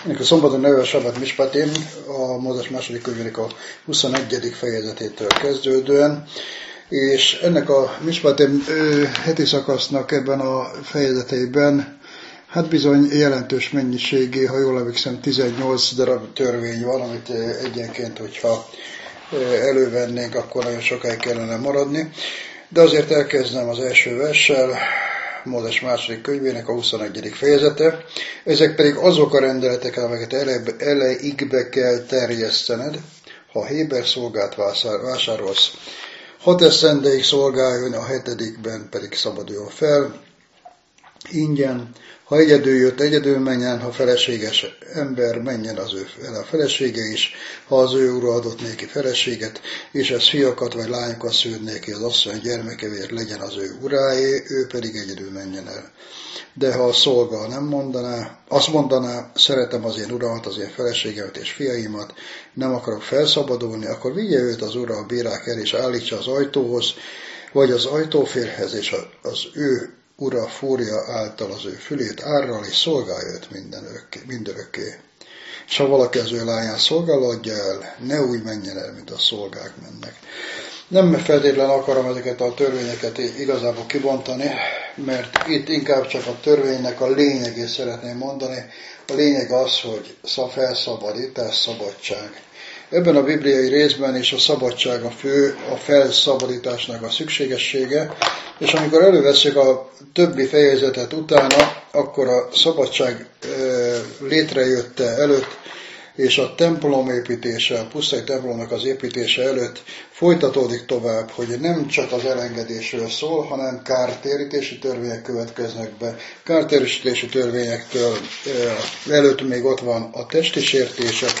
Ennek a szombaton neve a Sabbat Mispatim, a Mózes második könyvének a 21. fejezetétől kezdődően, és ennek a Mispatim heti szakasznak ebben a fejezeteiben hát bizony jelentős mennyiségű, ha jól emlékszem, 18 darab törvény van, amit egyenként, hogyha elővennénk, akkor nagyon sokáig kellene maradni. De azért elkezdem az első verssel, Mózes második könyvének a 21. fejezete. Ezek pedig azok a rendeletek, amelyeket eleigbe kell terjesztened, ha héber szolgát vásárolsz. 6 esztendeig szolgáljon, a 7. pedig szabaduljon fel, ingyen. Ha egyedül jött, egyedül menjen, ha feleséges ember, menjen az ő a felesége is, ha az ő ura adott néki feleséget, és ez fiakat vagy lányokat szült néki, az asszony gyermekevéért legyen az ő uráé, ő pedig egyedül menjen el. De ha a szolga nem mondaná, azt mondaná, szeretem az én uramat, az én feleségemet és fiaimat, nem akarok felszabadulni, akkor vigye őt az ura a bírák el, és állítsa az ajtóhoz, vagy az ajtófélhez, és az ő ura fúrja által az ő fülét árral, és szolgálja őt mindörökké. És ha valaki az ő lányán szolgáló adja el, ne úgy menjen el, mint a szolgák mennek. Nem feltétlenül akarom ezeket a törvényeket igazából kibontani, mert itt inkább csak a törvénynek a lényegét szeretném mondani. A lényeg az, hogy felszabadítás, szabadság. Ebben a bibliai részben is a szabadság a fő, a felszabadításnak a szükségessége, és amikor előveszünk a többi fejezetet utána, akkor a szabadság létrejötte előtt, és a templom építése, a pusztai templomnak az építése előtt folytatódik tovább, hogy nem csak az elengedésről szól, hanem kártérítési törvények következnek be. Kártérítési törvényektől előtt még ott van a testi sértések,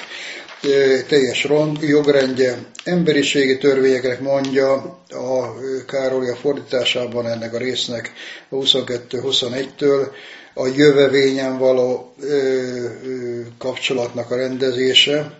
teljes jogrendje, emberiségi törvényeknek mondja a Károly a fordításában ennek a résznek a 22-21-től, a jövevényen való kapcsolatnak a rendezése.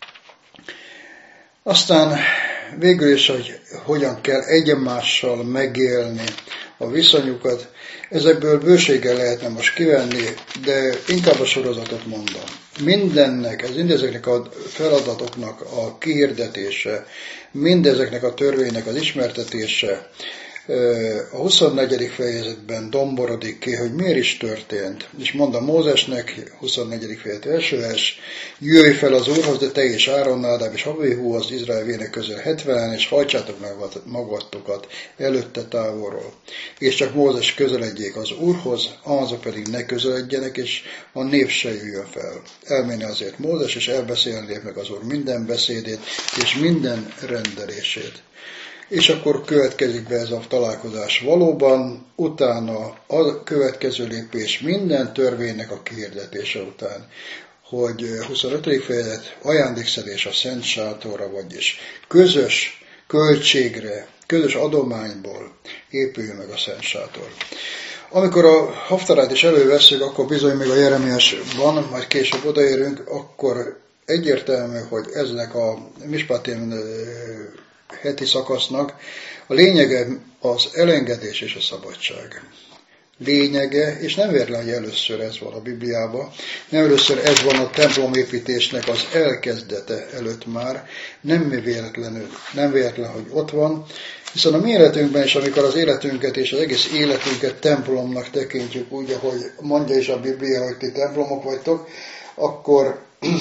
Aztán végül is, hogy hogyan kell egymással megélni a viszonyukat, ezekből bőséggel lehetne most kivenni, de inkább a sorozatot mondom. Mindennek, mindezeknek a feladatoknak a kihirdetése, mindezeknek a törvénynek az ismertetése a 24. fejezetben domborodik ki, hogy miért is történt. És mondta Mózesnek, 24. fejezet első vers, jöjj fel az Úrhoz, de te és Áron, Nádáb és Abihu az Izrael vének közül 70-en, és hajtsátok meg magatokat előtte távolról. És csak Mózes közeledjék az Úrhoz, azok pedig ne közeledjenek, és a nép se jöjjön fel. Elmenni azért Mózes, és elbeszélni meg az Úr minden beszédét, és minden rendelését. És akkor következik be ez a találkozás valóban, utána a következő lépés minden törvénynek a kihirdetése után, hogy 25. fejezet ajándékszedés a Szent Sátorra, vagyis közös költségre, közös adományból épül meg a Szent Sátor. Amikor a Haftarát is elővesszük, akkor bizony még a Jeremiásban, majd később odaérünk, akkor egyértelmű, hogy eznek a Mispatim heti szakasznak a lényege az elengedés és a szabadság. Lényege, és nem véletlen, hogy először ez van a Bibliában, nem először ez van a templomépítésnek az elkezdete előtt már, nem véletlen, hogy ott van, hiszen a mi életünkben is, amikor az életünket és az egész életünket templomnak tekintjük, úgy, ahogy mondja is a Biblia, hogy ti templomok vagytok, akkor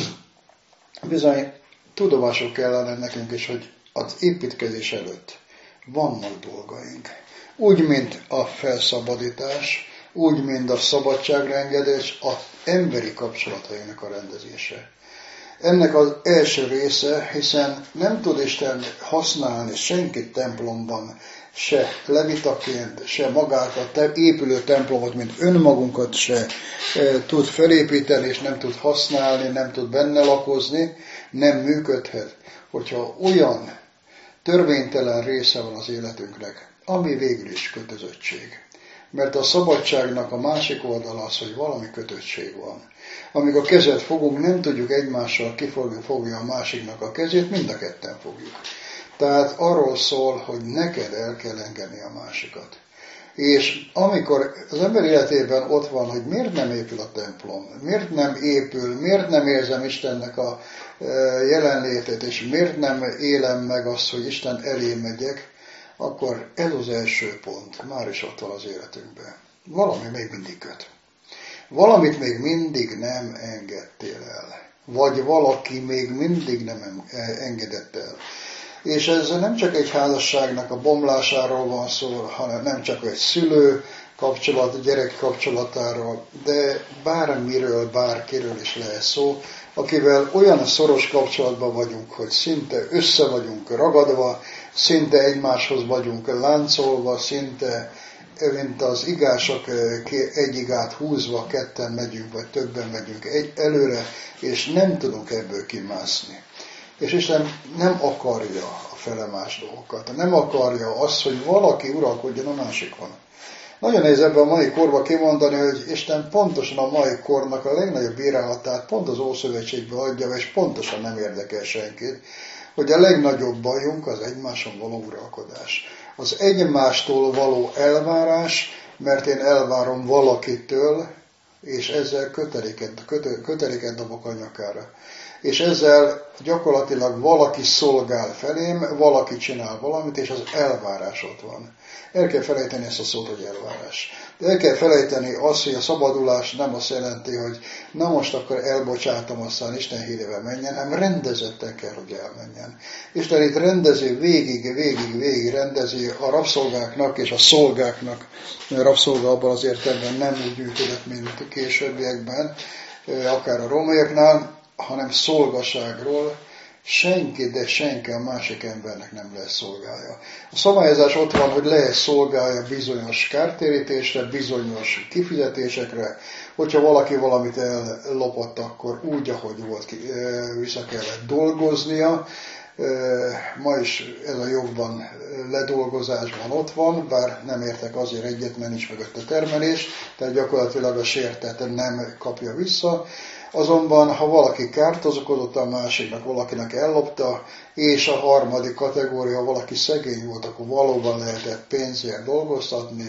bizony tudomásul kellene nekünk is, hogy az építkezés előtt vannak dolgaink. Úgy, mint a felszabadítás, úgy, mint a szabadságra engedés, az emberi kapcsolatainak a rendezése. Ennek az első része, hiszen nem tud Isten használni senkit templomban, se levitaként, se magát a épülő templomot, mint önmagunkat se tud felépíteni, és nem tud használni, nem tud benne lakozni, nem működhet, hogyha olyan törvénytelen része van az életünknek, ami végül is kötözöttség. Mert a szabadságnak a másik oldala az, hogy valami kötöttség van. Amikor kezet fogunk, nem tudjuk egymással fogni a másiknak a kezét, mind a ketten fogjuk. Tehát arról szól, hogy neked el kell engedni a másikat. És amikor az ember életében ott van, hogy miért nem épül a templom, miért nem épül, miért nem érzem Istennek a jelenlétét, és miért nem élem meg azt, hogy Isten elé megyek, akkor ez az első pont, már is ott van az életünkben. Valami még mindig köt. Valamit még mindig nem engedtél el. Vagy valaki még mindig nem engedett el. És ez nem csak egy házasságnak a bomlásáról van szó, hanem nem csak egy szülő kapcsolat, gyerek kapcsolatáról, de bármiről, bárkiről is lehet szó, akivel olyan szoros kapcsolatban vagyunk, hogy szinte össze vagyunk ragadva, szinte egymáshoz vagyunk láncolva, szinte, mint az igások egy igát húzva, ketten megyünk, vagy többen megyünk előre, és nem tudunk ebből kimászni. És Isten nem akarja a felemás dolgokat, nem akarja azt, hogy valaki uralkodjon a másikon. Nagyon nehéz ebben a mai korban kimondani, hogy Isten pontosan a mai kornak a legnagyobb bírálatát pont az Ószövetségbe adja, és pontosan nem érdekel senkit, hogy a legnagyobb bajunk az egymáson való uralkodás. Az egymástól való elvárás, mert én elvárom valakitől, és ezzel köteléket dobok a nyakára. És ezzel gyakorlatilag valaki szolgál felém, valaki csinál valamit, és az elvárás ott van. El kell felejteni ezt a szót, hogy elvárás. De el kell felejteni azt, hogy a szabadulás nem azt jelenti, hogy na most akkor elbocsátom, aztán Isten hírével menjen, hanem rendezetten kell, hogy elmenjen. Isten itt rendezi, végig rendezi a rabszolgáknak és a szolgáknak. A rabszolga abban az értelemben nem úgy működött, mint későbbiekben, akár a rómaiaknál, hanem szolgaságról, senki, de senki a másik embernek nem lesz szolgálja. A szabályozás ott van, hogy lehet szolgálja bizonyos kártérítésre, bizonyos kifizetésekre, hogyha valaki valamit ellopott, akkor úgy, ahogy volt, vissza kellett dolgoznia. Ma is ez a jogban ledolgozásban ott van, bár nem értek azért egyet, mert nincs mögött a termelés, tehát gyakorlatilag a sértett nem kapja vissza. Azonban, ha valaki kárt okozott a másiknak, valakinek ellopta, és a harmadik kategória, ha valaki szegény volt, akkor valóban lehetett pénzért dolgoztatni,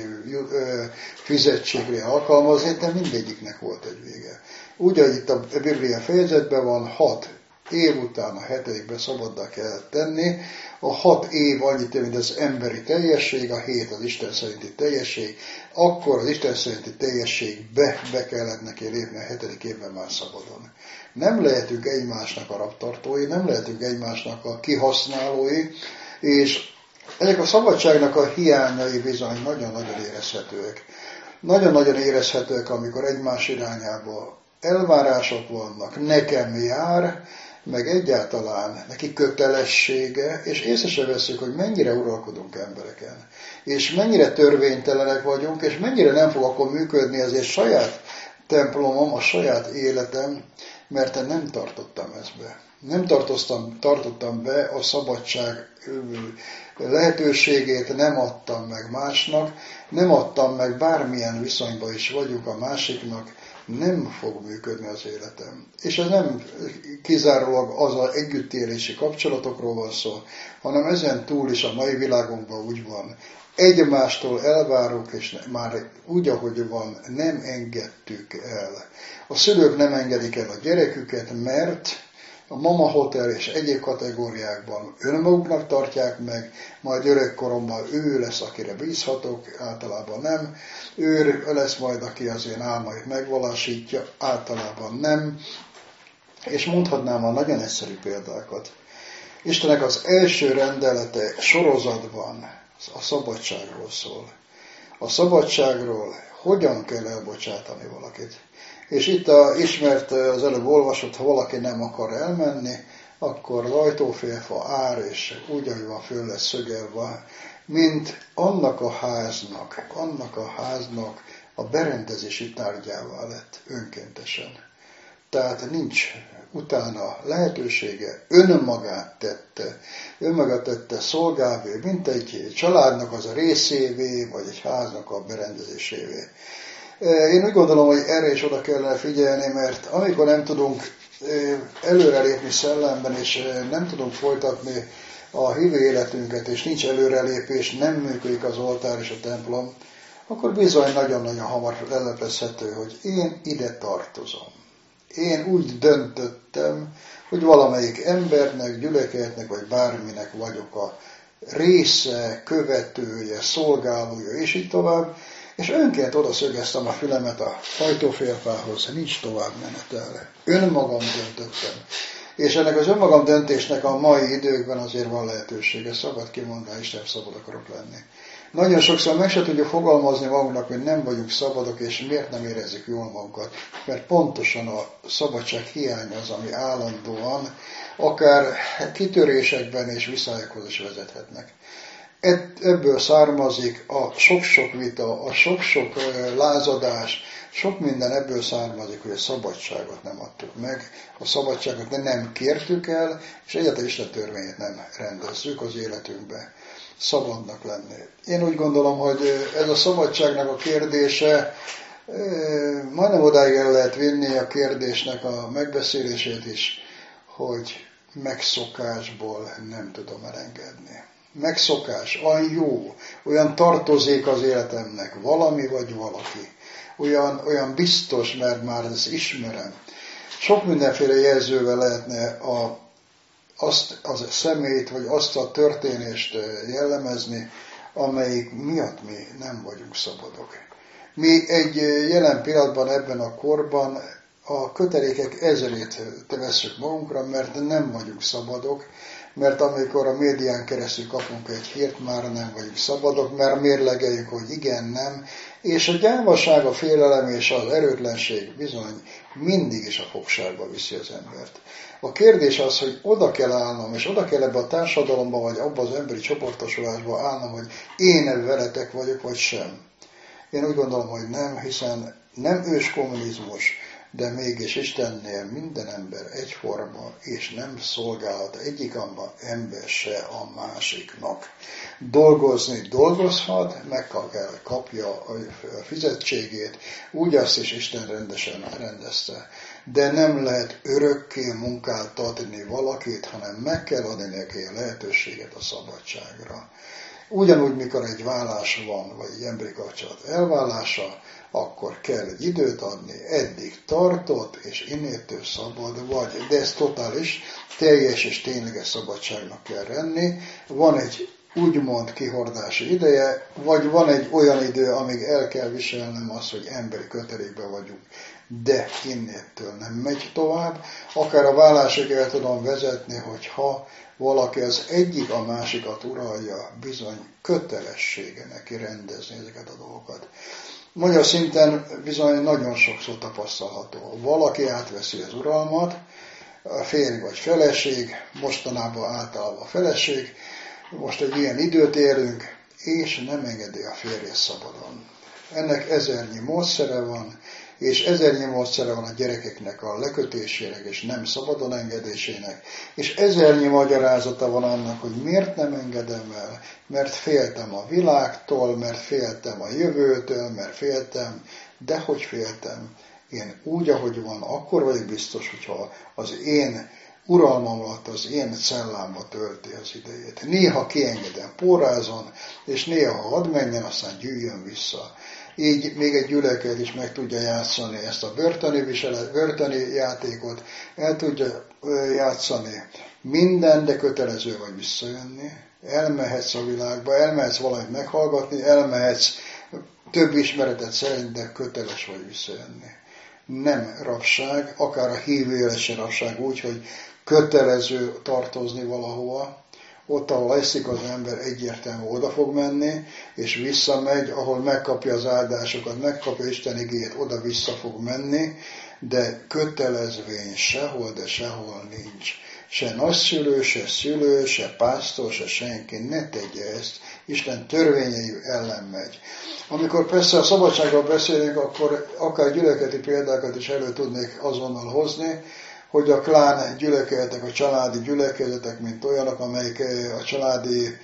fizetségre alkalmazni, de mindegyiknek volt egy vége. Úgy, ahogy itt a Biblia fejezetben van, 6 év után a 7. szabaddá kell tenni. A 6 év annyit, mint az emberi teljesség, a 7 az Isten szerinti teljesség, akkor az Isten szerinti teljességbe be kellett neki lépni a 7. évben már szabadon. Nem lehetünk egymásnak a rabtartói, nem lehetünk egymásnak a kihasználói, és ezek a szabadságnak a hiányai bizony nagyon-nagyon érezhetőek. Nagyon-nagyon érezhetőek, amikor egymás irányába elvárások vannak, nekem jár, meg egyáltalán neki kötelessége, és észre se veszük, hogy mennyire uralkodunk embereken, és mennyire törvénytelenek vagyunk, és mennyire nem fog akkor működni azért saját templomom, a saját életem, mert én nem tartottam ezt be. Nem tartottam be a szabadság lehetőségét, nem adtam meg másnak, nem adtam meg bármilyen viszonyban is vagyunk a másiknak, nem fog működni az életem. És ez nem kizárólag az az együttélési kapcsolatokról van szó, hanem ezen túl is a mai világunkban úgy van. Egymástól elvárunk, és már úgy, ahogy van, nem engedtük el. A szülők nem engedik el a gyereküket, mert a mama hotel és egyéb kategóriákban önmaguknak tartják meg, majd öregkoromban ő lesz, akire bízhatok, általában nem. Ő lesz majd, aki az én álmait megvalósítja, általában nem. És mondhatnám a nagyon egyszerű példákat. Istennek az első rendelete sorozatban a szabadságról szól. A szabadságról, hogyan kell elbocsátani valakit. És itt ismert az előbb olvasott, ha valaki nem akar elmenni, akkor rajtófélfa ár, és úgy, ahogy van, föl lesz szögelve, mint annak a háznak a berendezési tárgyává lett önkéntesen. Tehát nincs utána lehetősége, önmagát tette szolgálvé, mint egy családnak az a részévé, vagy egy háznak a berendezésévé. Én úgy gondolom, hogy erre is oda kellene figyelni, mert amikor nem tudunk előrelépni szellemben, és nem tudunk folytatni a hívő életünket, és nincs előrelépés, nem működik az oltár és a templom, akkor bizony nagyon-nagyon hamar lelepezhető, hogy én ide tartozom. Én úgy döntöttem, hogy valamelyik embernek, gyülekezetnek, vagy bárminek vagyok a része, követője, szolgálója, és így tovább, és önként oda szögeztem a fülemet a ajtófélfához, nincs tovább menetelre. Önmagam döntöttem. És ennek az önmagam döntésnek a mai időkben azért van lehetősége, szabad kimondani, és nem szabad akarok lenni. Nagyon sokszor meg se tudjuk fogalmazni magunknak, hogy nem vagyunk szabadok, és miért nem érezzük jól magunkat. Mert pontosan a szabadság hiány az, ami állandóan akár kitörésekben és viszályokhoz is vezethetnek. Ebből származik a sok-sok vita, a sok-sok lázadás, sok minden ebből származik, hogy a szabadságot nem adtuk meg, a szabadságot nem kértük el, és egyáltalán Isten törvényét nem rendezzük az életünkbe. Szabadnak lenni. Én úgy gondolom, hogy ez a szabadságnak a kérdése, majdnem odáig el lehet vinni a kérdésnek a megbeszélését is, hogy megszokásból nem tudom elengedni. Megszokás, olyan jó, olyan tartozék az életemnek, valami vagy valaki. Olyan biztos, mert már ezt ismerem. Sok mindenféle jelzővel lehetne azt a személyt, vagy azt a történést jellemezni, amelyik miatt mi nem vagyunk szabadok. Mi egy jelen pillanatban ebben a korban a kötelékek ezerét vesszük magunkra, mert nem vagyunk szabadok, mert amikor a médián keresztül kapunk egy hírt, már nem vagyunk szabadok, mert mérlegeljük, hogy igen, nem, és a gyávaság, a félelem és az erőtlenség bizony mindig is a fogságba viszi az embert. A kérdés az, hogy oda kell állnom, és oda kell ebbe a társadalomba, vagy abba az emberi csoportosulásba állnom, hogy én veletek vagyok, vagy sem. Én úgy gondolom, hogy nem, hiszen nem ős kommunizmus, de mégis Istennél minden ember egyforma, és nem szolgálhat egyik ember se a másiknak. Dolgozni dolgozhat, meg kell kapja a fizetségét, úgy azt is Isten rendesen rendezte. De nem lehet örökké munkáltatni valakit, hanem meg kell adni neki a lehetőséget a szabadságra. Ugyanúgy, mikor egy vállás van, vagy egy emberi kapcsolat elválása, akkor kell egy időt adni, eddig tartott, és innétől szabad vagy. De ez totális, teljes és tényleges szabadságnak kell lenni. Van egy úgymond kihordási ideje, vagy van egy olyan idő, amíg el kell viselnem azt, hogy emberi kötelékben vagyunk. De innétől nem megy tovább. Akár a vállásig el tudom vezetni, hogyha valaki az egyik a másikat uralja, bizony kötelessége neki rendezni ezeket a dolgokat. Magyar szinten bizony nagyon sokszor tapasztalható. Valaki átveszi az uralmat, a férj vagy feleség, mostanában általában a feleség, most egy ilyen időt élünk, és nem engedi a férje szabadon. Ennek ezernyi módszere van, és ezernyi módszere van a gyerekeknek a lekötésének és nem szabadon engedésének, és ezernyi magyarázata van annak, hogy miért nem engedem el, mert féltem a világtól, mert féltem a jövőtől, mert féltem, de hogy féltem, én úgy, ahogy van, akkor vagyok biztos, hogyha az én uralmam alatt az én cellámba tölti az idejét. Néha kiengedem, porrázon, és néha hadd menjen, aztán gyűjjön vissza. Így még egy gyülekezet is meg tudja játszani ezt a börtöni játékot, el tudja játszani minden, de kötelező vagy visszajönni. Elmehetsz a világba, elmehetsz valamit meghallgatni, elmehetsz több ismeretet szerint, de köteles vagy visszajönni. Nem rabság, akár a hívő élet se rabság úgy, hogy kötelező tartozni valahova. Ott, ahol eszik az ember, egyértelműen oda fog menni, és visszamegy, ahol megkapja az áldásokat, megkapja Isten igéjét, oda-vissza fog menni, de kötelezvény sehol, de sehol nincs. Se nagyszülő, se szülő, se pásztor, se senki ne tegye ezt, Isten törvényei ellen megy. Amikor persze a szabadságról beszélünk, akkor akár gyülekezeti példákat is elő tudnék azonnal hozni, hogy a klán gyülekezetek, a családi gyülekezetek, mint olyanok, amelyik a családi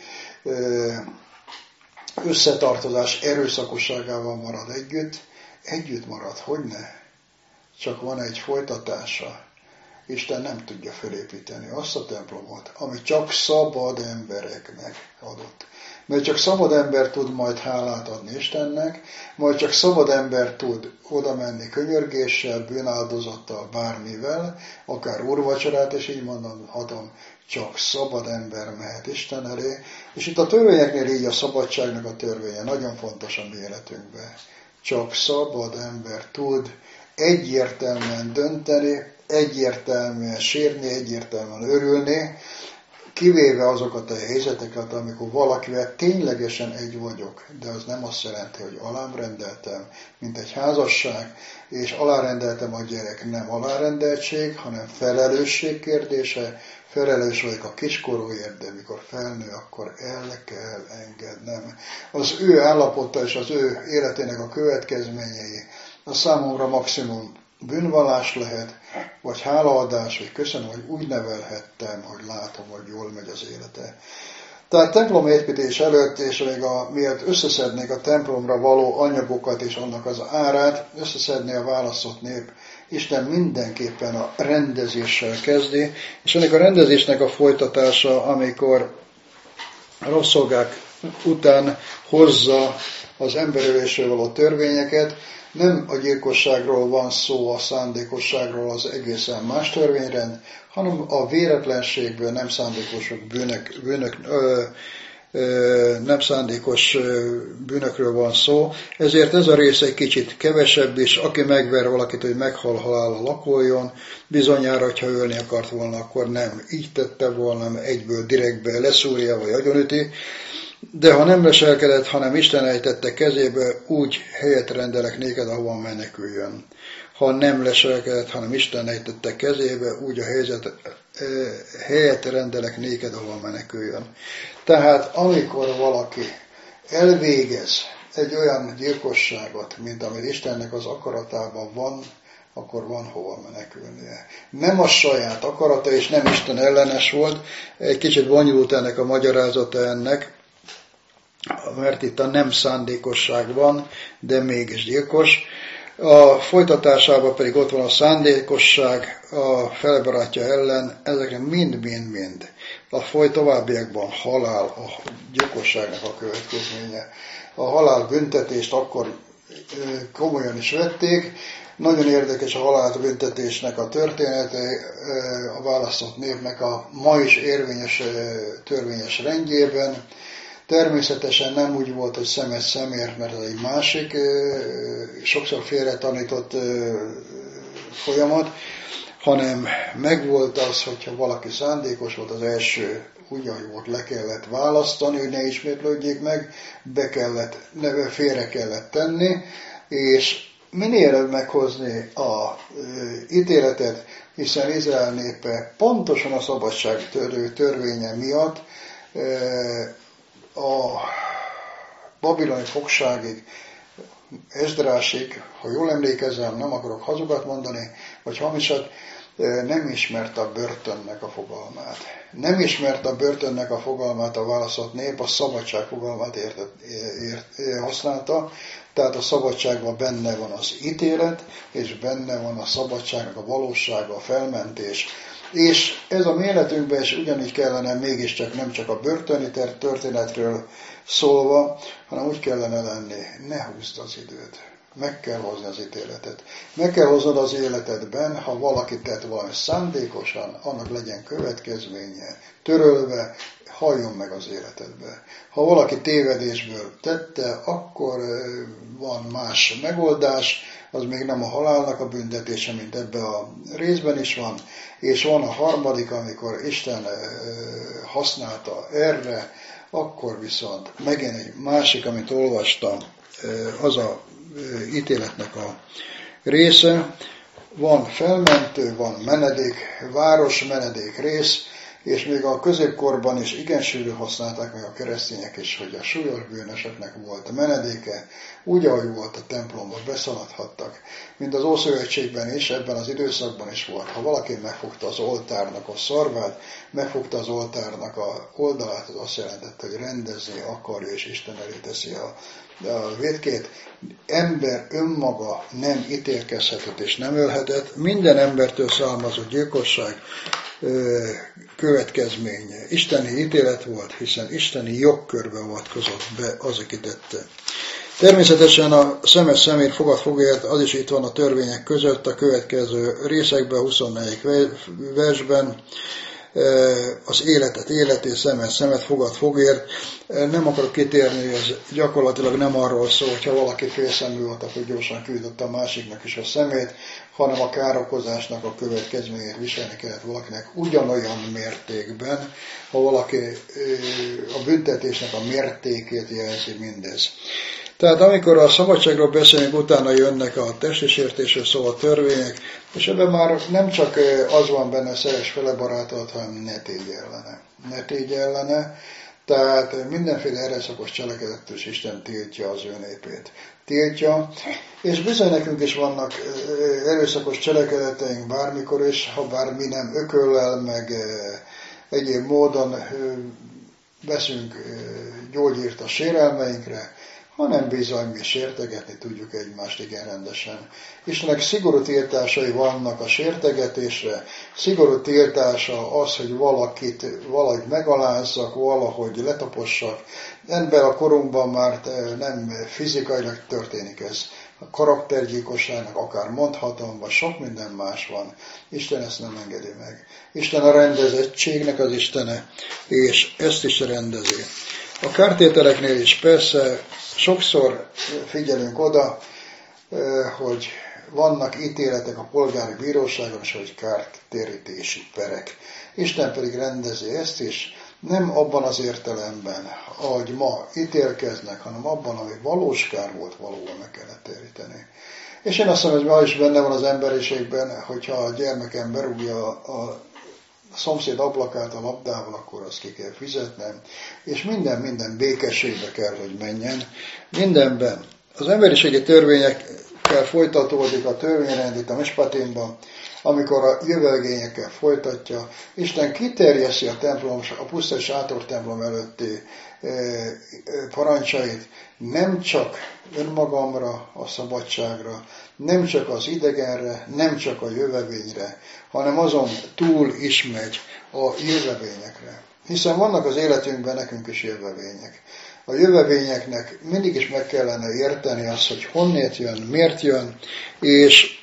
összetartozás erőszakosságával marad együtt marad, hogyne? Csak van egy folytatása. Isten nem tudja felépíteni azt a templomot, ami csak szabad embereknek adott. Mert csak szabad ember tud majd hálát adni Istennek, majd csak szabad ember tud oda menni könyörgéssel, bűnáldozattal, bármivel, akár úrvacsorát, és így mondhatom, csak szabad ember mehet Isten elé. És itt a törvényeknél így a szabadságnak a törvénye nagyon fontos a mi életünkben. Csak szabad ember tud egyértelműen dönteni, egyértelműen sírni, egyértelműen örülni, kivéve azokat a helyzeteket, amikor valakivel ténylegesen egy vagyok, de az nem azt jelenti, hogy alám rendeltem, mint egy házasság, és alárendeltem a gyerek, nem alárendeltség, hanem felelősség kérdése, felelős vagyok a kiskorúért, de mikor felnő, akkor el kell engednem. Az ő állapota és az ő életének a következményei a számomra maximum bűnvallás lehet, vagy hálaadás, vagy köszönöm, hogy úgy nevelhettem, hogy látom, hogy jól megy az élete. Tehát templomépítés előtt, és még miért összeszednék a templomra való anyagokat és annak az árát, összeszedné a választott nép, Isten mindenképpen a rendezéssel kezdi, és ennek a rendezésnek a folytatása, amikor a rabszolgák után hozza az emberölésről való törvényeket, nem a gyilkosságról van szó, a szándékosságról, az egészen más törvényrend, hanem a véretlenségből, nem szándékos nem szándékos bűnökről van szó. Ezért ez a rész egy kicsit kevesebb is, aki megver valakit, hogy meghal halálra lakoljon, bizonyára, hogyha ölni akart volna, akkor nem így tette volna, hanem egyből direktbe leszúrja, vagy agyonüti. De ha nem leselkedett, hanem Isten ejtette kezébe, úgy helyet rendelek néked, ahova meneküljön. Ha nem leselkedett, hanem Isten ejtette kezébe, úgy a helyet rendelek néked, ahova meneküljön. Tehát amikor valaki elvégez egy olyan gyilkosságot, mint amit Istennek az akaratában van, akkor van hova menekülnie. Nem a saját akarata, és nem Isten ellenes volt. Egy kicsit bonyolult ennek a magyarázata ennek, mert itt a nem szándékosság van, de mégis gyilkos. A folytatásában pedig ott van a szándékosság a felebarátja ellen, ezekre mind. A továbbiakban halál a gyilkosságnak a következménye. A halál büntetést akkor komolyan is vették. Nagyon érdekes a halálbüntetésnek a története, a választott népnek a ma is érvényes törvényes rendjében. Természetesen nem úgy volt, hogy szemet szemért, mert ez egy másik, sokszor félre tanított folyamat, hanem megvolt az, hogyha valaki szándékos volt, az első úgy, ahogy volt, le kellett választani, hogy ne ismétlődjék meg, félre kellett tenni, és minél előbb meghozni a ítéletet, hiszen Izrael népe pontosan a szabadság törvénye miatt a babiloni fogságig, Esdrásig, ha jól emlékezem, nem akarok hazugat mondani, vagy hamisat, nem ismerte a börtönnek a fogalmát. Nem ismerte a börtönnek a fogalmát a választott nép, a szabadság fogalmát használta, tehát a szabadságban benne van az ítélet, és benne van a szabadságnak a valósága, a felmentés. És ez a mi életünkben is ugyanígy kellene mégiscsak nem csak a börtöni történetről szólva, hanem úgy kellene lenni, ne húzd az időt. Meg kell hozni az ítéletet. Meg kell hoznod az életedben, ha valaki tett valami szándékosan, annak legyen következménye, törölve, halljon meg az életedbe. Ha valaki tévedésből tette, akkor van más megoldás, az még nem a halálnak a büntetése, mint ebben a részben is van, és van a harmadik, amikor Isten használta erre, akkor viszont megint egy másik, amit olvastam, az a ítéletnek a része, van felmentő, van menedék, város menedék rész, és még a középkorban is igen sűrű használták meg a keresztények is, hogy a súlyos bűnösöknek volt a menedéke, úgy, ahogy volt a templomba, beszaladhattak. Mint az Ószövetségben is, ebben az időszakban is volt. Ha valaki megfogta az oltárnak a szarvát, megfogta az oltárnak a oldalát, az azt jelentette, hogy rendezni akarja, és Isten elé teszi a vétkét. Ember önmaga nem ítélkezhetett és nem ölhetett. Minden embertől származott gyilkosság következménye isteni ítélet volt, hiszen isteni jogkörbe avatkozott be az, aki tette. Természetesen a szemes szemért, fogad fogért, az is itt van a törvények között, a következő részekben, 24. versben, az életet életé, szemet, fogad fogért. Nem akarok kitérni, ez gyakorlatilag nem arról szól, hogyha valaki félszemű volt, akkor gyorsan küldött a másiknak is a szemét, hanem a károkozásnak a következményét viselni kellett valakinek ugyanolyan mértékben, ha valaki a büntetésnek a mértékét jelzi mindez. Tehát amikor a szabadságról beszélünk, utána jönnek a testi sértésről szóló törvények, és ebben már nem csak az van benne, szeres fele barátodat, hanem ne tégy ellene. Ne tégy ellene, tehát mindenféle erőszakos cselekedettől is Isten tiltja az ő népét. Tiltja, és bizony nekünk is vannak erőszakos cselekedeteink bármikor is, ha bármi nem ököllel, meg egyéb módon veszünk gyógyírt a sérelmeinkre, hanem bizony mi sértegetni tudjuk egymást igen rendesen. Istennek szigorú tiltásai vannak a sértegetésre, szigorú tiltása az, hogy valakit valahogy megalázzak, valahogy letapossak. Ebben a korunkban már nem fizikailag történik ez. A karaktergyilkosságnak akár mondhatom, vagy sok minden más van. Isten ezt nem engedi meg. Isten a rendezettségnek az Istene, és ezt is rendezi. A kártételeknél is persze sokszor figyelünk oda, hogy vannak ítéletek a polgári bíróságon, és hogy kártérítési perek. Isten pedig rendezi ezt is, nem abban az értelemben, ahogy ma ítélkeznek, hanem abban, ami valós kár volt, valóban meg kellett téríteni. És én azt mondom, hogy ma is benne van az emberiségben, hogyha a gyermekem berúgja a szomszéd ablakát a labdával, akkor azt ki kell fizetnem, és minden békességbe kell, hogy menjen. Mindenben. Az emberiségi törvényekkel folytatódik a törvényrend itt a Mispatimban, amikor a jövőgényekkel folytatja. Isten kiterjeszti a templom, a pusztai sátor templom előtti parancsait, nem csak önmagamra, a szabadságra, nem csak az idegenre, nem csak a jövevényre, hanem azon túl is megy a jövevényekre. Hiszen vannak az életünkben nekünk is jövevények. A jövevényeknek mindig is meg kellene érteni azt, hogy honnét jön, miért jön, és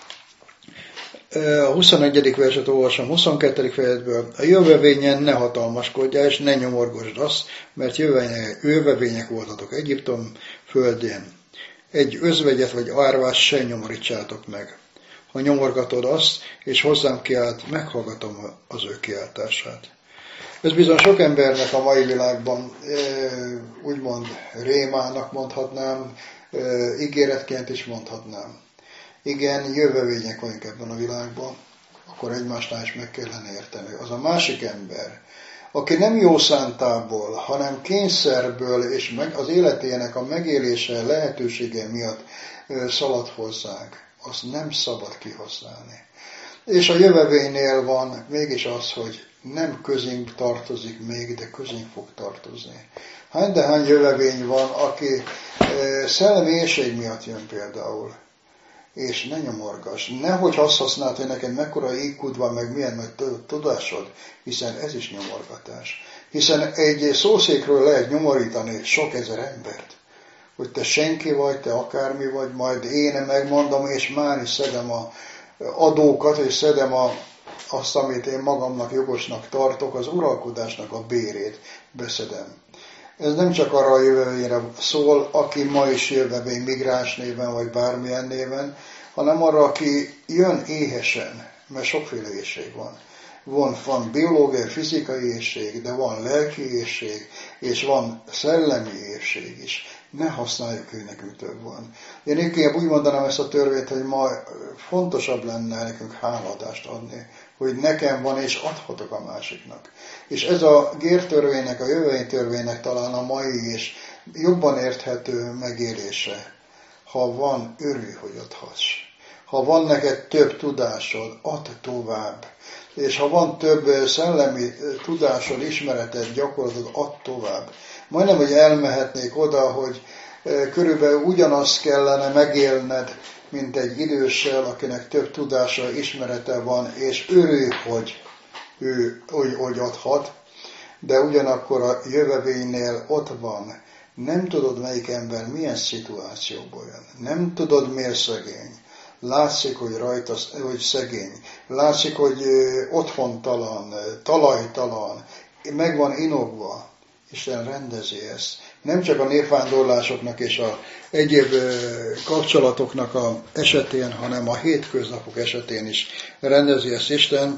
a 21. verset olvasom, 22. fejezetből, a jövevényen ne hatalmaskodjál, és ne nyomorgosd azt, mert jövevények voltatok Egyiptom földén. Egy özvegyet vagy árvát se nyomorítsátok meg. Ha nyomorgatod azt, és hozzám kiált, meghallgatom az ő kiáltását. Ez bizony sok embernek a mai világban úgymond rémának mondhatnám, ígéretként is mondhatnám. Igen, jövevények vagyunk ebben a világban, akkor egymásnál is meg kellene érteni. Az a másik ember, aki nem jó szántából, hanem kényszerből és az életének a megélése lehetősége miatt szalad hozzánk, azt nem szabad kihasználni. És a jövevénynél van mégis az, hogy nem közénk tartozik még, de közénk fog tartozni. Hány jövevény van, aki szellemi éhség miatt jön például, és ne nyomorgass. Nehogy azt használd, hogy neked mekkora IQ-d van, meg milyen nagy tudásod, hiszen ez is nyomorgatás. Hiszen egy szószékről lehet nyomorítani sok ezer embert. Hogy te senki vagy, te akármi vagy, majd én megmondom, és már is szedem a adókat, és szedem azt, amit én magamnak jogosnak tartok, az uralkodásnak a bérét beszedem. Ez nem csak arra a jövevényre szól, aki ma is jövevény migráns néven, vagy bármilyen néven, hanem arra, aki jön éhesen, mert sokféle éhség van. Van biológiai, fizikai éhség, de van lelki éhség, és van szellemi éhség is. Ne használjuk, hogy nekünk több van. Én inkább úgy mondanám ezt a törvényt, hogy ma fontosabb lenne nekünk háladást adni hogy nekem van és adhatok a másiknak. És ez a gértörvénynek, a jövevénytörvénynek talán a mai és jobban érthető megélése. Ha van, örülj, hogy adhatsz. Ha van neked több tudásod, add tovább. És ha van több szellemi tudásod, ismereted, gyakorlatod, add tovább. Majdnem, hogy elmehetnék oda, hogy körülbelül ugyanazt kellene megélned, mint egy időssel, akinek több tudása, ismerete van, és örülj, hogy ő hogy adhat, de ugyanakkor a jövevénynél ott van. Nem tudod, melyik ember milyen szituációból jön. Nem tudod, miért szegény. Látszik, hogy rajta, hogy szegény. Látszik, hogy otthontalan, talajtalan, meg van inogva. Isten rendezi ezt. Nem csak a népvándorlásoknak és a egyéb kapcsolatoknak a esetén, hanem a hétköznapok esetén is rendezi ezt Isten.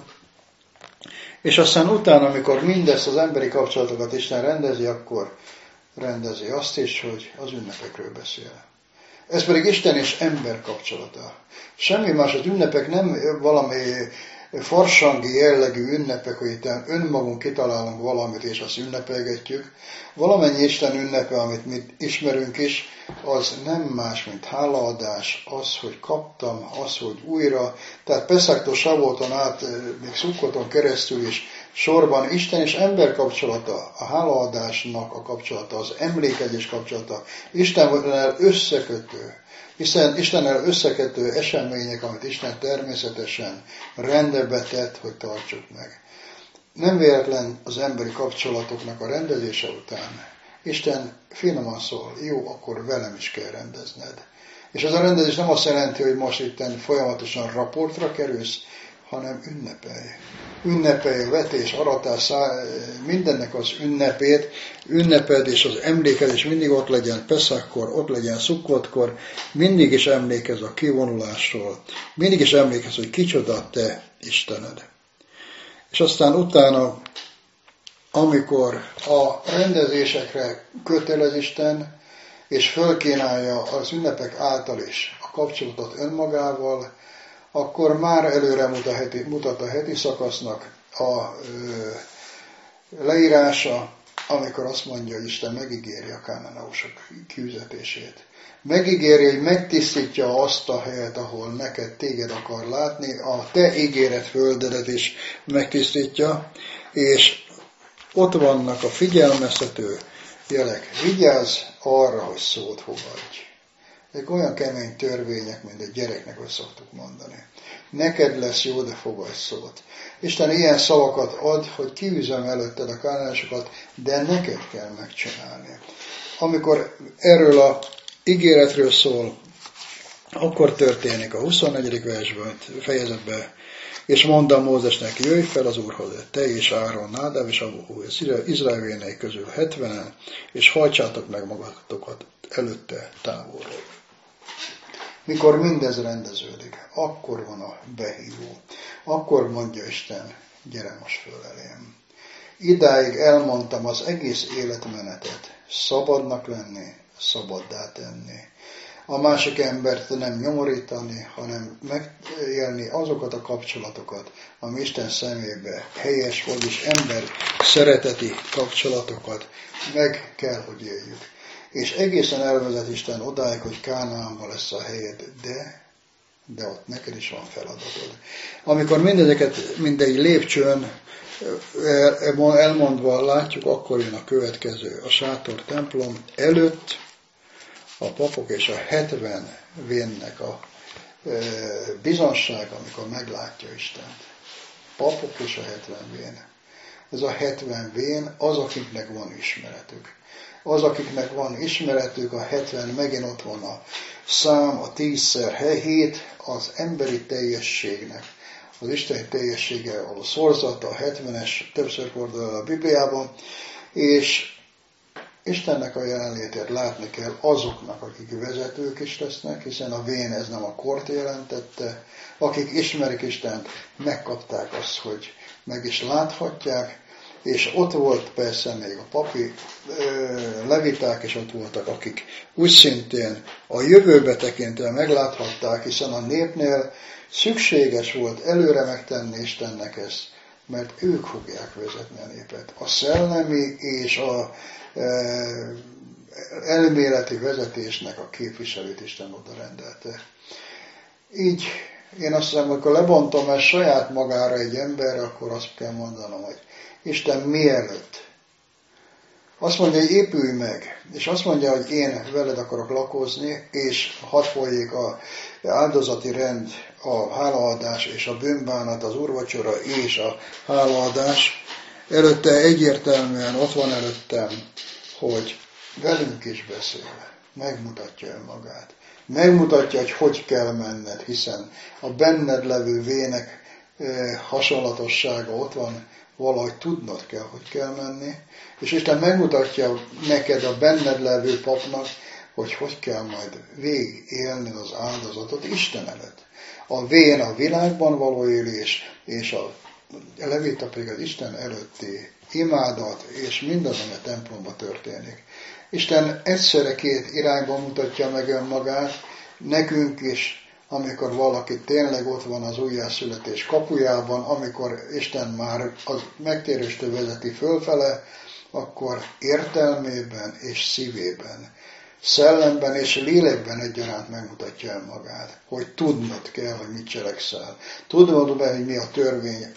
És aztán utána, amikor mindezt az emberi kapcsolatokat Isten rendezi, akkor rendezi azt is, hogy az ünnepekről beszél. Ez pedig Isten és ember kapcsolata. Semmi más, az ünnepek nem valami farsangi jellegű ünnepek, hogy itt önmagunk kitalálunk valamit, és azt ünnepelgetjük. Valamennyi Isten ünnepe, amit mi ismerünk is, az nem más, mint hálaadás, az, hogy kaptam, az, hogy újra, tehát Peszaktól Savolton át, még Szukkoton keresztül is sorban Isten és ember kapcsolata, a hálaadásnak a kapcsolata, az emlékezés kapcsolata, Istennel összekötő. Istennel összekötő események, amit Isten természetesen rendbe tett, hogy tartsuk meg. Nem véletlen az emberi kapcsolatoknak a rendezése után. Isten finoman szól, jó, akkor velem is kell rendezned. És az a rendezés nem azt jelenti, hogy most itten folyamatosan raportra kerülsz, hanem ünnepelj. Ünnepelj, vetés, aratás, mindennek az ünnepét, ünneped és az emlékezés mindig ott legyen Peszakkor, ott legyen Szukkotkor, mindig is emlékezz a kivonulásról, mindig is emlékezz, hogy kicsoda te Istened. És aztán utána, amikor a rendezésekre kötelez Isten, és fölkínálja az ünnepek által is a kapcsolatot önmagával, akkor már előre mutat a heti szakasznak a leírása, amikor azt mondja, hogy Isten megígéri a kánaneusok kiüzetését. Megígéri, hogy megtisztítja azt a helyet, ahol neked téged akar látni, a te ígéret földedet is megtisztítja, és ott vannak a figyelmeztető jelek. Vigyázz arra, hogy szót fogadj. Ezek olyan kemény törvények, mint egy gyereknek, hogy szoktuk mondani. Neked lesz jó, de fogadj szót. Isten ilyen szavakat ad, hogy kiűzöm előtted a kánaneosokat, de neked kell megcsinálni. Amikor erről a ígéretről szól, akkor történik a 24. versben, fejezetben, és mondta Mózesnek, jöjj fel az Úrhoz, te és Áron, Nádáb és Abiú, Izrael vénei közül 70-en, és hajtsátok meg magatokat előtte távolról. Mikor mindez rendeződik, akkor van a behívó. Akkor mondja Isten, gyere most föl elém. Idáig elmondtam az egész életmenetet, szabadnak lenni, szabaddá tenni. A másik embert nem nyomorítani, hanem megélni azokat a kapcsolatokat, ami Isten szemébe helyes, vagyis ember szereteti kapcsolatokat meg kell, hogy éljük. És egészen elvezet Isten odáig, hogy Kánaánban lesz a helyed, de ott neked is van feladatod. Amikor mindezeket mindegy lépcsőn elmondva látjuk, akkor jön a következő. A sátor templom előtt a papok és a 70 vénnek a bizonság, amikor meglátja Istent. Papok és a 70 vén. Ez a 70 vén az, akiknek van ismeretük. Az, akiknek van ismeretük, a 70, megint ott van a szám, a 10x7, az emberi teljességnek. Az isteni teljessége a szorzata, a 70-es, többször fordul a Bibliában, és Istennek a jelenlétét látni kell azoknak, akik vezetők is lesznek, hiszen a vén ez nem a kort jelentette, akik ismerik Istent, megkapták azt, hogy meg is láthatják, és ott volt persze még a papi leviták, és ott voltak, akik úgy szintén a jövőbe tekintve megláthatták, hiszen a népnél szükséges volt előre megtenni Istennek ezt, mert ők fogják vezetni a népet. A szellemi és a elméleti vezetésnek a képviselőt Isten oda rendelte. Így én azt hiszem, amikor lebontom ezt saját magára egy emberre, akkor azt kell mondanom, hogy Isten mielőtt azt mondja, hogy épülj meg, és azt mondja, hogy én veled akarok lakozni, és hadd folyik az áldozati rend, a hálaadás és a bűnbánat, az úrvacsora és a hálaadás. Előtte egyértelműen ott van előttem, hogy velünk is beszél, megmutatja önmagát. Megmutatja, hogy kell menned, hiszen a benned levő vének hasonlatossága ott van, valahogy tudnod kell, hogy kell menni, és Isten megmutatja neked a benned levő papnak, hogy kell majd végigélni az áldozatot Isten előtt. A vén a világban való élés, és a levita pedig az Isten előtti imádat, és mindaz, ami a templomban történik. Isten egyszerre két irányban mutatja meg önmagát, nekünk is, amikor valaki tényleg ott van az újjászületés kapujában, amikor Isten már az megtérőstől vezeti fölfele, akkor értelmében és szívében, szellemben és lélekben egyaránt megmutatja önmagát, hogy tudnod kell, hogy mit cselekszel. Tudnod be, hogy mi a törvény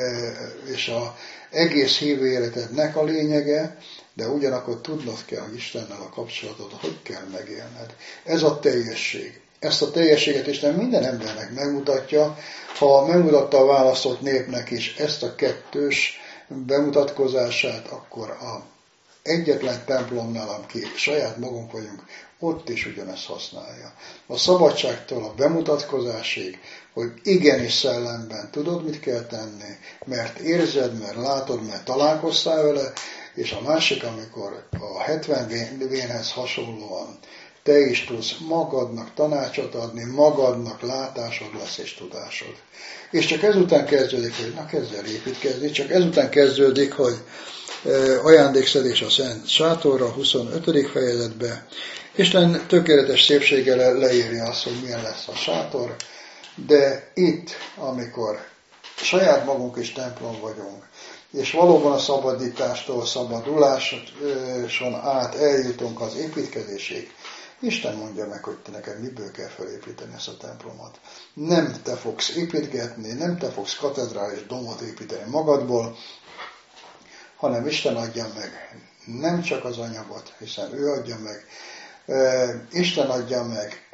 és az egész hívő életednek a lényege, de ugyanakkor tudnod kell, hogy Istennel a kapcsolatot hogy kell megélned. Ez a teljesség. Ezt a teljességet Isten minden embernek megmutatja, ha megmutatta a választott népnek is ezt a kettős bemutatkozását, akkor a egyetlen templomnál, aki saját magunk vagyunk, ott is ugyanezt használja. A szabadságtól a bemutatkozásig, hogy igenis szellemben tudod, mit kell tenni, mert érzed, mert látod, mert találkoztál vele, és a másik, amikor a 70 vénhez hasonlóan te is tudsz magadnak tanácsot adni, magadnak látásod lesz és tudásod. És csak ezután kezdődik, hogy na kezdj el építkezni, csak ezután kezdődik, hogy ajándékszedés a Szent Sátorra, 25. fejezetbe. Isten tökéletes szépséggel leírja azt, hogy milyen lesz a sátor, de itt, amikor saját magunk is templom vagyunk, és valóban a szabadítástól, szabaduláson át eljutunk az építkezésig, Isten mondja meg, hogy te neked miből kell felépíteni ezt a templomot. Nem te fogsz építgetni, nem te fogsz katedrális domot építeni magadból, hanem Isten adja meg nem csak az anyagot, hiszen ő adja meg, Isten adja meg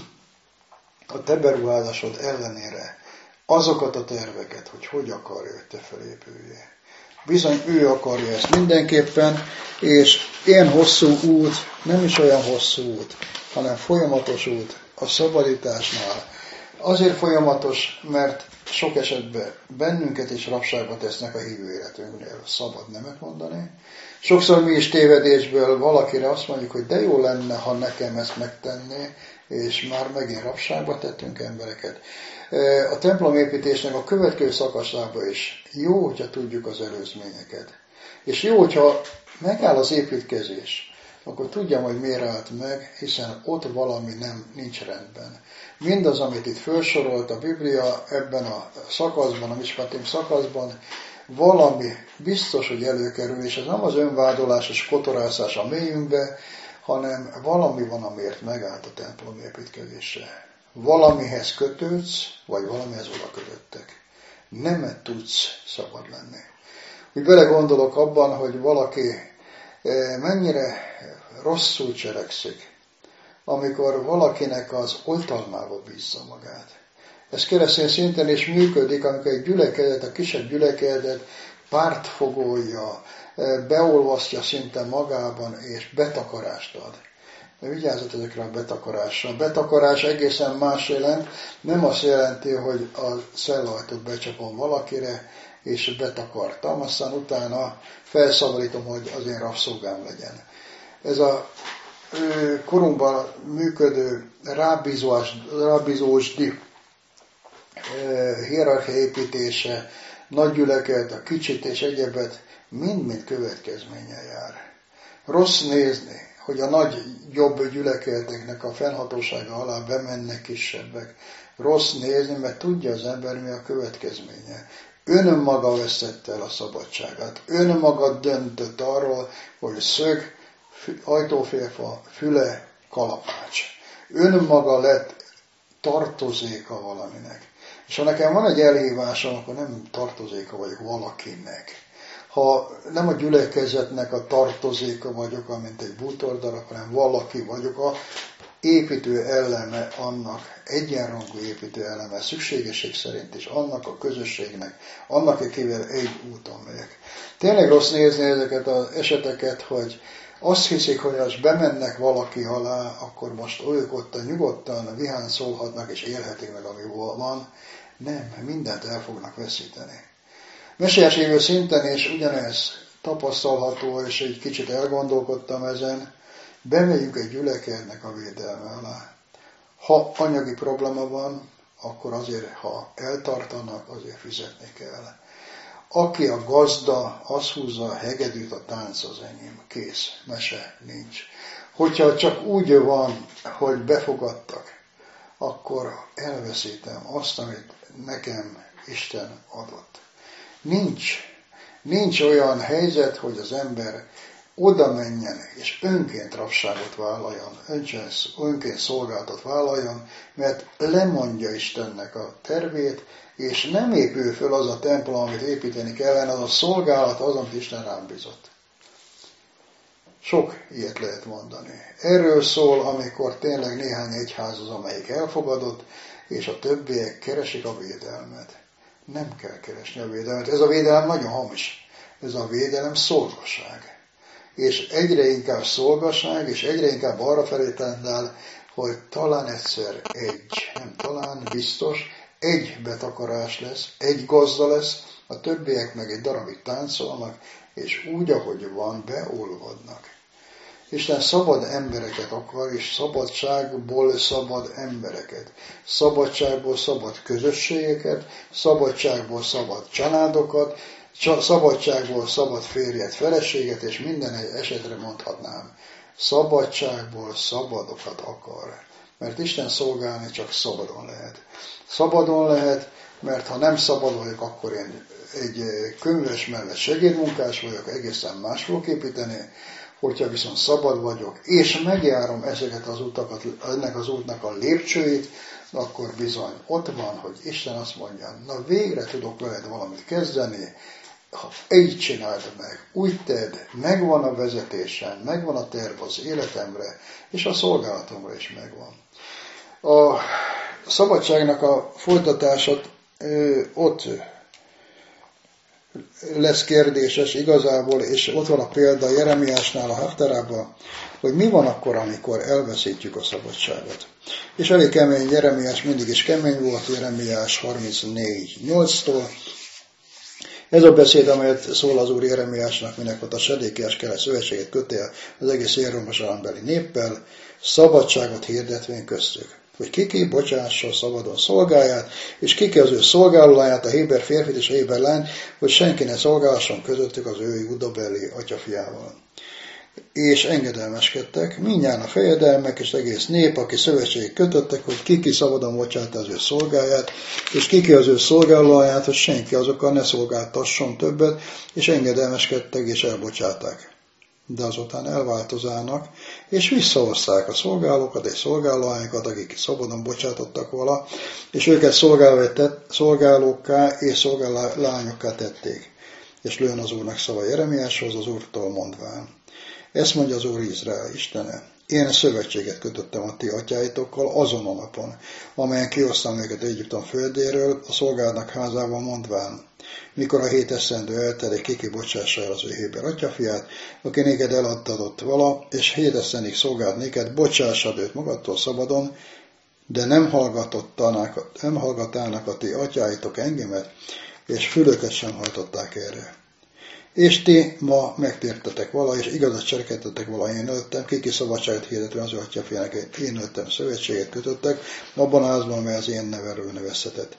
a te beruházásod ellenére azokat a terveket, hogy akarja, hogy te felépüljél. Bizony ő akarja ezt mindenképpen, és ilyen hosszú út, nem is olyan hosszú út, hanem folyamatos út a szabadításnál. Azért folyamatos, mert sok esetben bennünket is rabságba tesznek a hívő életünknél, szabad nemet mondani. Sokszor mi is tévedésből valakire azt mondjuk, hogy de jó lenne, ha nekem ezt megtenné, és már megint rabságba tettünk embereket. A templomépítésnek a következő szakaszában is jó, hogyha tudjuk az előzményeket. És jó, hogyha megáll az építkezés, akkor tudjam, hogy miért állt meg, hiszen ott valami nincs rendben. Mindaz, amit itt felsorolt a Biblia ebben a szakaszban, a Mispatim szakaszban, valami biztos, hogy előkerül, és ez nem az önvádolás és kotorászás a mélyünkbe, hanem valami van, amiért megállt a templom építkezése. Valamihez kötődsz, vagy valamihez oda kötöttek. Nem tudsz szabad lenni. Úgy belegondolok abban, hogy valaki mennyire rosszul cselekszik, amikor valakinek az oltalmába bízza magát. Ez keresztény szinten is működik, amikor egy gyülekezet, a kisebb gyülekezet pártfogója, beolvasztja szinte magában, és betakarást ad. De vigyázzat ezekre a betakarásra. A betakarás egészen más jelent, nem azt jelenti, hogy a szellajtót becsapom valakire, és betakartam, aztán utána felszabadítom, hogy az én rabszolgám legyen. Ez a korunkban működő rábízósdi hierarchia építése nagy gyüleket, a kicsit és egyebet mind-mind következménnyel jár. Rossz nézni, hogy a nagy, jobb gyülekezeteknek a fennhatósága alá bemennek kisebbek. Rossz nézni, mert tudja az ember, mi a következménye. Önmaga vesztette el a szabadságát. Önmaga döntött arról, hogy szög, ajtófélfa, füle, kalapács. Önmaga lett tartozéka valaminek. És ha nekem van egy elhívásom, akkor nem tartozéka vagyok valakinek. Ha nem a gyülekezetnek a tartozéka vagyok, amint egy bútordarab, hanem valaki vagyok, a építő eleme annak, egyenrangú építő eleme, szükségesség szerint is annak a közösségnek, annak, akivel egy úton megyek. Tényleg rossz nézni ezeket az eseteket, hogy azt hiszik, hogy ha bemennek valaki alá, akkor most ők ott nyugodtan vihán szólhatnak, és élhetik meg, ami van. Nem, mindent el fognak veszíteni. Mesiás évő szinten is ugyanez tapasztalható, és egy kicsit elgondolkodtam ezen, bemegyünk egy gyülekezetnek a védelme alá. Ha anyagi probléma van, akkor azért, ha eltartanak, azért fizetni kell. Aki a gazda, az húzza a hegedűt, a tánc az enyém. Kész, mese nincs. Hogyha csak úgy van, hogy befogadtak, akkor elveszítem azt, amit nekem Isten adott. Nincs olyan helyzet, hogy az ember oda menjen, és önként rabságot vállaljon, önként szolgáltat vállaljon, mert lemondja Istennek a tervét, és nem épül föl az a templom, amit építeni kellene, az a szolgálat az, amit Isten rám bizott. Sok ilyet lehet mondani. Erről szól, amikor tényleg néhány egyház az, amelyik elfogadott, és a többiek keresik a védelmet. Nem kell keresni a védelmet. Ez a védelem nagyon hamis. Ez a védelem szolgaság. És egyre inkább szolgaság, és egyre inkább arra felé tendál, hogy talán egyszer nem talán, biztos, egy betakarás lesz, egy gazda lesz, a többiek meg egy darabig táncolnak, és úgy, ahogy van, beolvadnak. Isten szabad embereket akar, és szabadságból szabad embereket. Szabadságból szabad közösségeket, szabadságból szabad családokat, szabadságból szabad férjet, feleséget, és minden esetre mondhatnám. Szabadságból szabadokat akar. Mert Isten szolgálni csak szabadon lehet. Szabadon lehet, mert ha nem szabad vagyok, akkor én egy könyves mellett segédmunkás vagyok, egészen más fogok építeni. Hogyha viszont szabad vagyok, és megjárom ezeket az utakat, ennek az útnak a lépcsőit, akkor bizony ott van, hogy Isten azt mondja, na végre tudok veled valamit kezdeni, ha így csináld meg, úgy tedd, megvan a vezetésen, megvan a terv az életemre, és a szolgálatomra is megvan. A szabadságnak a folytatását ott lesz kérdéses igazából, és ott van a példa Jeremiásnál a Haftarában, hogy mi van akkor, amikor elveszítjük a szabadságot. És elég kemény, Jeremiás mindig is kemény volt, Jeremiás 34:8-tól. Ez a beszéd, amelyet szól az Úr Jeremiásnak, minek ott a Sedékiás kelet szövetséget kötél az egész Jeruzsálembeli néppel, szabadságot hirdetvén köztük, hogy kiki bocsássa szabadon szolgáját, és kiki az ő szolgálóját, a héber férfit és a héber lányt, hogy senki ne szolgálhasson közöttük az ő judabeli atyafiával. És engedelmeskedtek, mindjárt a fejedelmek és egész nép, aki szövetséget kötöttek, hogy kiki szabadon bocsátta az ő szolgáját, és kiki az ő szolgálóját, hogy senki azokkal ne szolgáltasson többet, és engedelmeskedtek és elbocsátták. De azután elváltozának, és visszahozták a szolgálókat és szolgálóányokat, akik szabadon bocsátottak vala, és őket szolgálókká és szolgálányokká tették. És lőn az Úrnak szava Jeremiáshoz, az Úrtól mondván. Ezt mondja az Úr Izrael Istene. Én szövetséget kötöttem a ti atyáitokkal azon a napon, amelyen kihoztam őket Egyiptom földéről, a szolgálatnak házában mondván. Mikor a 7 esztendő eltelik, kiki bocsássa el az ő héber atyafiát, aki néked eladtatott vala, és 7 esztendig szolgált néked, bocsássad őt magadtól szabadon, de nem hallgattának a ti atyáitok engemet, és fülöket sem hajtották erre. És ti ma megtértetek vala, és igazat cselekedtetek vala, én öltem, kiki szabadságot hirdetve az ő atyafiának, én öltem, szövetséget kötöttek, abban a házban, amely az én nevelő nevezhetett.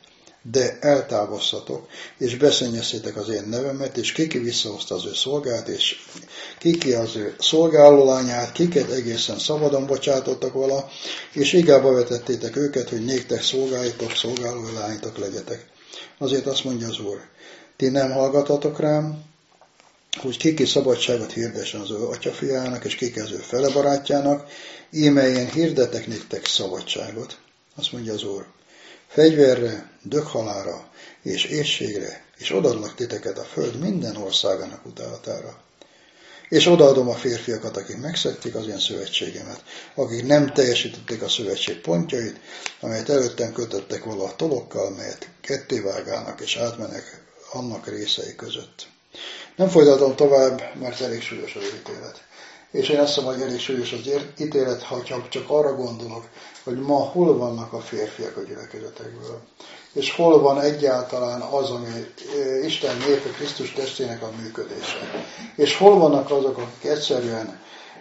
de eltávoztatok, és beszennyeztétek az én nevemet, és kiki visszahozta az ő szolgát, és kiki az ő szolgálólányát, kiket egészen szabadon bocsátottak vala, és igába vetettétek őket, hogy néktek szolgálólánytok legyetek. Azért azt mondja az Úr, ti nem hallgatatok rám, hogy kiki szabadságot hirdessen az ő atyafiának, és kiki az ő fele barátjának, íme én hirdetek néktek szabadságot. Azt mondja az Úr, fegyverre, döghalára és éhségre, és odaadlak titeket a föld minden országának utálatára. És odaadom a férfiakat, akik megszegték az én szövetségemet, akik nem teljesítették a szövetség pontjait, amelyet előttem kötöttek vala tolokkal, melyet kettévágálnak és átmennek annak részei között. Nem folytatom tovább, mert elég súlyos az ítélet. És én azt hiszem, hogy elég súlyos az ítélet, ha csak arra gondolok, hogy ma hol vannak a férfiak a gyülekezetekből. És hol van egyáltalán az, ami Isten népe Krisztus testének a működése. És hol vannak azok, akik egyszerűen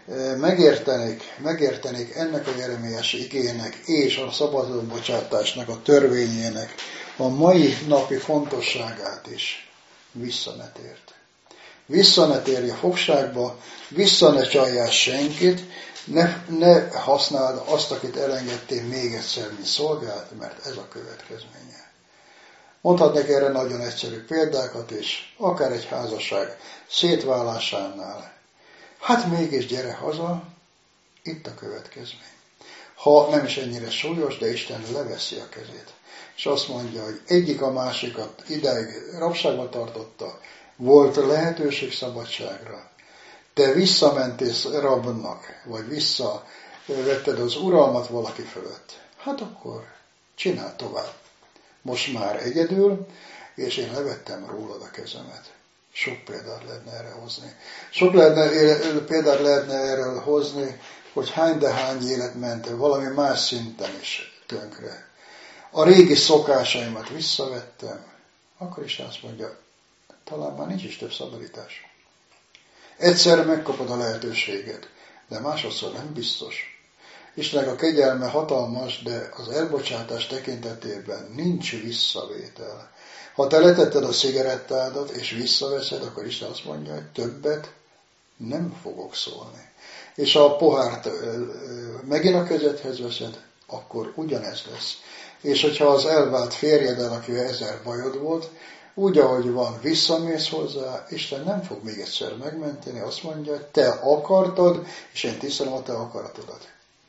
megértenék ennek a jeremiási igének és a szabadonbocsátásnak a törvényének a mai napi fontosságát is. Vissza ne tért. Vissza ne térj a fogságba, vissza ne csaljál senkit, ne használd azt, akit elengedtél még egyszer, mint szolgált, mert ez a következménye. Mondhatnék erre nagyon egyszerű példákat is, akár egy házasság szétválásánál. Hát mégis gyere haza, itt a következmény. Ha nem is ennyire súlyos, de Isten leveszi a kezét. És azt mondja, hogy egyik a másikat idáig rabságba tartotta, volt lehetőség szabadságra. Te visszamentél rabnak, vagy visszavetted az uralmat valaki fölött. Hát akkor csinál tovább. Most már egyedül, és én levettem rólad a kezemet. Sok példát lehetne erre hozni. Sok példát lehetne erről hozni, hogy hány de hány élet ment valami más szinten is tönkre. A régi szokásaimat visszavettem, akkor is azt mondja, talán már nincs is több szabadítás. Egyszerre megkapod a lehetőséget, de másodszor nem biztos. Istennek a kegyelme hatalmas, de az elbocsátás tekintetében nincs visszavétel. Ha te letetted a cigarettádat, és visszaveszed, akkor Isten azt mondja, hogy többet nem fogok szólni. És ha a pohárt megint a kezedhez veszed, akkor ugyanez lesz. És hogyha az elvált férjeddel, akivel 1000 bajod volt, úgy, ahogy van, visszamész hozzá, Isten nem fog még egyszer megmenteni, azt mondja, te akartad, és én tisztelem a te akaratodat.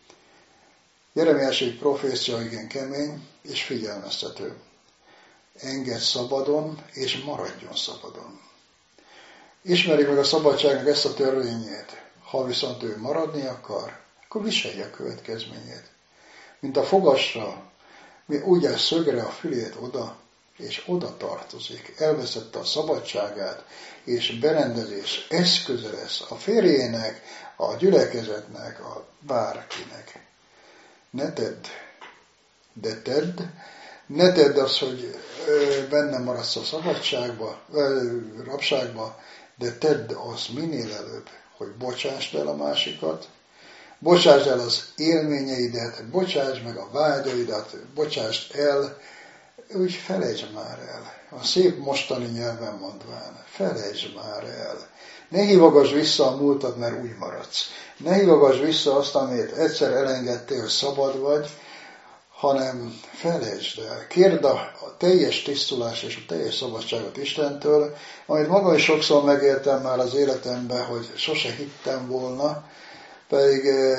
Jeremiási profécia igen kemény és figyelmeztető. Engedd szabadon, és maradjon szabadon. Ismeri meg a szabadságnak ezt a törvényét. Ha viszont ő maradni akar, akkor viselje a következményét. Mint a fogasra, mi úgy áll szögre a fülét oda, és oda tartozik. Elveszette a szabadságát, és berendezés eszköze lesz a férjének, a gyülekezetnek, a bárkinek. Ne tedd, de tedd, ne tedd azt, hogy benne maradsz a szabadságba, rabságba, de tedd azt minél előbb, hogy bocsásd el a másikat, bocsásd el az élményeidet, bocsásd meg a vágyaidat, bocsásd el, úgy felejtsd már el. A szép mostani nyelven mondván, felejtsd már el. Ne hívogass vissza a múltat, mert úgy maradsz. Ne hívogass vissza azt, amit egyszer elengedtél, hogy szabad vagy, hanem felejtsd el. Kérd a teljes tisztulás és a teljes szabadságot Istentől, amit magam is sokszor megéltem már az életemben, hogy sose hittem volna, pedig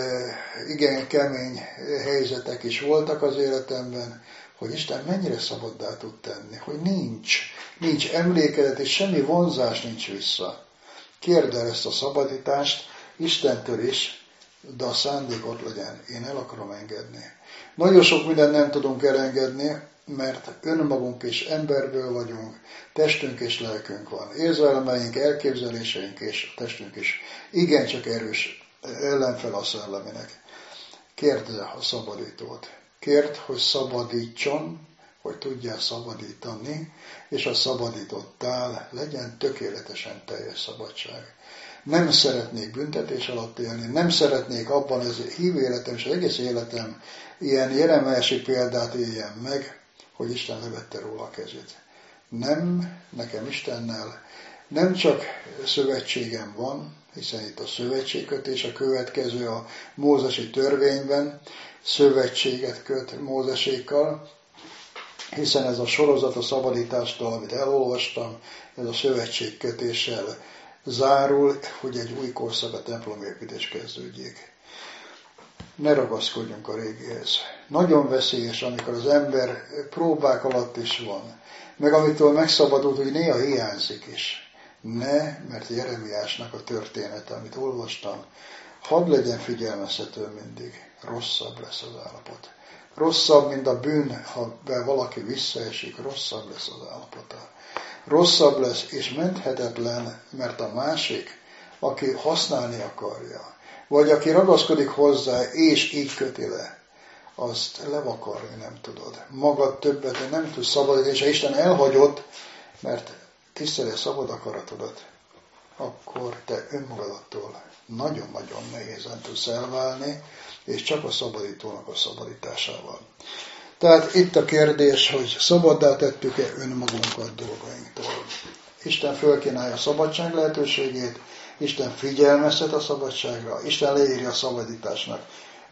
igen kemény helyzetek is voltak az életemben, hogy Isten mennyire szabaddá tud tenni, hogy nincs emlékezet, és semmi vonzás nincs vissza. Kérd el ezt a szabadítást Istentől is, de a szándék ott legyen. Én el akarom engedni. Nagyon sok mindent nem tudunk elengedni, mert önmagunk is emberből vagyunk, testünk és lelkünk van. Érzelmeink, elképzeléseink és testünk is igencsak erős ellenfel a szelleminek. Kérd a szabadítót. Kérd, hogy szabadítson, hogy tudjál szabadítani, és a szabadítottál legyen tökéletesen teljes szabadság. Nem szeretnék büntetés alatt élni, nem szeretnék abban az hívő életem és az egész életem ilyen jeremiási példát éljen meg, hogy Isten levette róla a kezét. Nem, nekem Istennel nem csak szövetségem van, hiszen itt a szövetségkötés a következő a mózesi törvényben, szövetséget köt Mózesékkal, hiszen ez a sorozat a szabadítástól, amit elolvastam, ez a szövetségkötéssel zárul, hogy egy új korszak a templomépítés kezdődjék. Ne ragaszkodjunk a régihez. Nagyon veszélyes, amikor az ember próbák alatt is van, meg amitől megszabadult, hogy néha hiányzik is. Ne, mert Jeremiásnak a története, amit olvastam, hadd legyen figyelmeztető mindig, rosszabb lesz az állapot. Rosszabb, mint a bűn, ha valaki visszaesik, rosszabb lesz az állapota. Rosszabb lesz és menthetetlen, mert a másik, aki használni akarja, vagy aki ragaszkodik hozzá és így köti le, azt levakarni nem tudod. Magad többet nem tudsz szabadítani, és ha Isten elhagyott, mert tiszteli a szabad akaratodat, akkor te önmagadottól nagyon-nagyon nehézen tudsz elválni, és csak a szabadítónak a szabadításával. Tehát itt a kérdés, hogy szabaddá tettük-e önmagunkat dolgainktól. Isten fölkínálja a szabadság lehetőségét, Isten figyelmeztet a szabadságra, Isten leírja a szabadításnak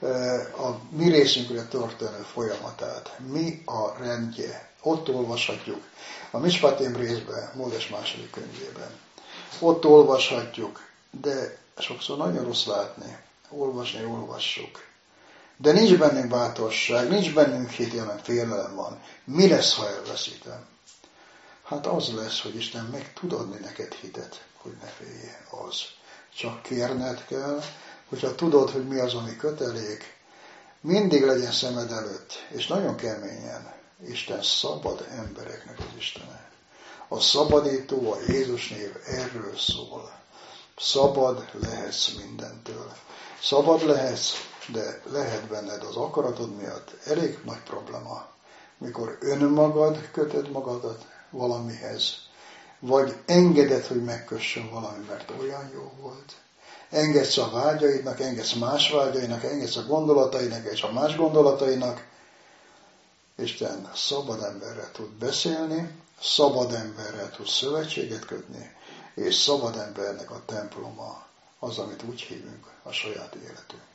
a mi részünkre történő folyamatát. Mi a rendje? Ott olvashatjuk a Mispatim részben, Mózes második könyvében. Ott olvashatjuk, de sokszor nagyon rossz látni. Olvassuk. De nincs bennünk bátorság, nincs bennünk hit, hanem félelem van. Mi lesz, ha elveszítem? Hát az lesz, hogy Isten meg tud adni neked hitet, hogy ne féljél az. Csak kérned kell, hogyha tudod, hogy mi az, ami kötelék, mindig legyen szemed előtt, és nagyon keményen. Isten szabad embereknek az Istene. A szabadító, a Jézus név erről szól. Szabad lehetsz mindentől. Szabad lehetsz, de lehet benned az akaratod miatt elég nagy probléma, mikor önmagad kötöd magadat valamihez, vagy engeded, hogy megkössön valami, mert olyan jó volt. Engedsz a vágyaidnak, engedsz más vágyainak, engedsz a gondolatainak és a más gondolatainak. Isten szabad emberrel tud beszélni, szabad emberrel tud szövetséget kötni, és szabad embernek a temploma az, amit úgy hívunk a saját életünk.